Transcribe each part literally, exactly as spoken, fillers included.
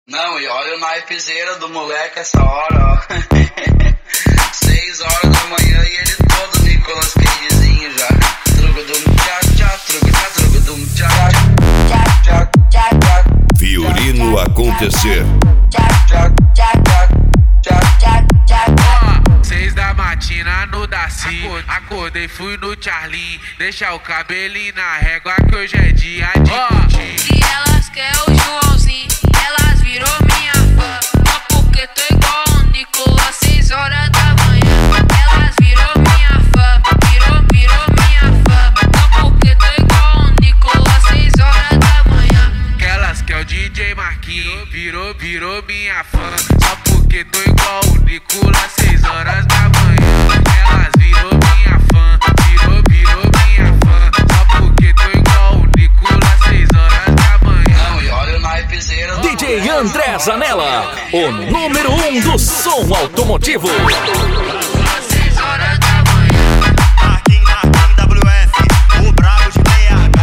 Não, e olha o naipezeira do moleque essa hora, ó. Seis horas da manhã e ele todo Nicolas Cagezinho já. Trugudum tchá tchá, trugudá, trugudum tchá tchá tchá tchá tchá. Fiorino acontecer. Tchá tchá tchá tchá tchá tchá tchá. Seis da matina no Daci, acordei, fui no Charlie, deixar o cabelinho na régua que hoje é dia de curtir. Se elas quer o Joãozinho, elas virou minha fã. Só porque tô igual o Nicolas, seis horas da manhã. Elas virou minha fã, virou, virou minha fã. Só porque tô igual o Nicolas, seis horas da manhã. Que elas quer o D J Marquinhos, virou, virou minha fã. Só porque tô igual o Nicolas, seis horas da manhã. Elas virou minha fã, virou, virou minha fã. Só porque tô igual o Nicolas, seis horas da manhã. Não, e olha o naipezeira do D J André Zanella, o número um do som automotivo. Seis horas da manhã. Marquinhos, Marquinhos, W F, o brabo de B H.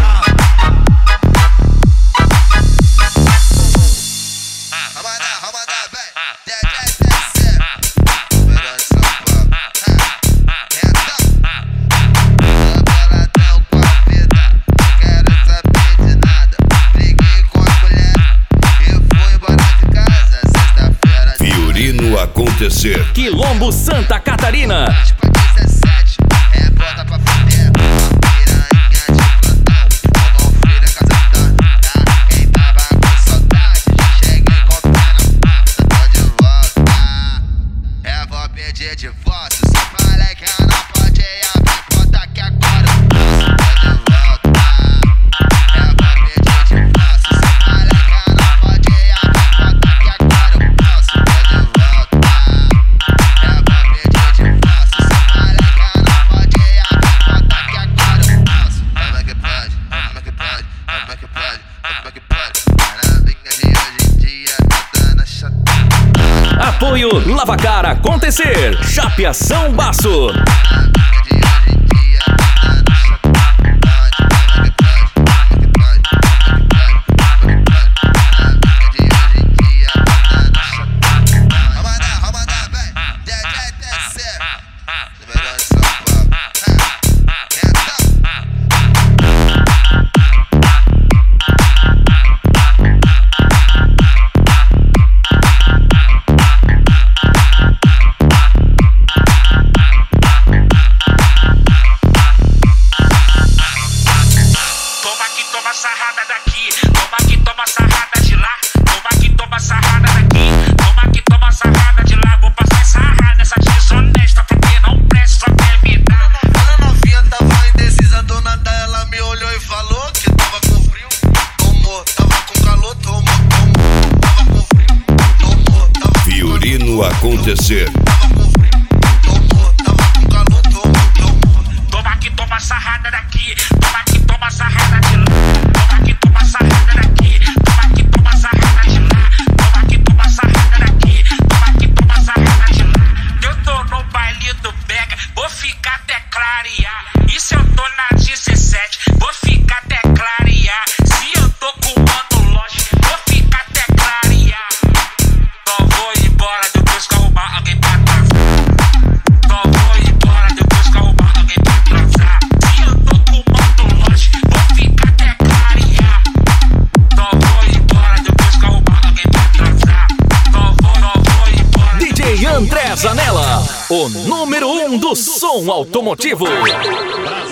Vamos andar, vamos andar, véi. Fiorino acontecer. Quilombo, Santa Catarina. É bota pra fuder, uma piranha de plantão, como filha casadona. Quem tava com saudade, já cheguei comprando a pasta, tô de volta. É, vou pedir divórcio, se falei que eu não pode abrir porta que agora eu posso, tô de volta. É, vou pedir divórcio, se falei que eu não pode abrir porta que agora eu posso, tô de volta. É, vou pedir divórcio, se falei que eu não pode abrir porta que agora eu posso. Como é que pode? Como é que pode? Como é que pode? Como é que pode? Maravilha de hoje em dia, tá dando chata. Apoio Lavacar acontecer. Chapeação Baço. Toma sarrada daqui, toma que toma sarrada de lá, toma que toma sarrada daqui, toma que toma sarrada de lá. Vou passar sarrada nessa desonesta porque não presta, só quer me dar. Ela novinha tava indecisa, do nada ela me olhou e falou que tava com frio, tomou, tava com calor, tomou, tomou, tava com frio, tomou, tava com Fiorino acontecer. tava com frio, tomou, tava com calor, tomou, tomou. Toma que toma sarrada daqui, toma que toma sarrada de lá, toma que toma sarrada daqui, toma que toma sarrada de lá, toma que toma sarrada daqui, toma que toma sarrada de lá. Eu tô no baile do Pega, vou ficar até clarear. E se eu tô na dezessete, vou ficar até clarear. Se eu tô com o mano longe, vou ficar até clarear. Não vou embora depois que arrumar alguém pra transar. Não vou embora depois que arrumar alguém pra transar. Se eu tô com o mano longe, vou ficar até clarear. Não vou embora depois que arrumar alguém pra transar. Não vou, não vou embora. D J André Zanella, o número um do som automotivo.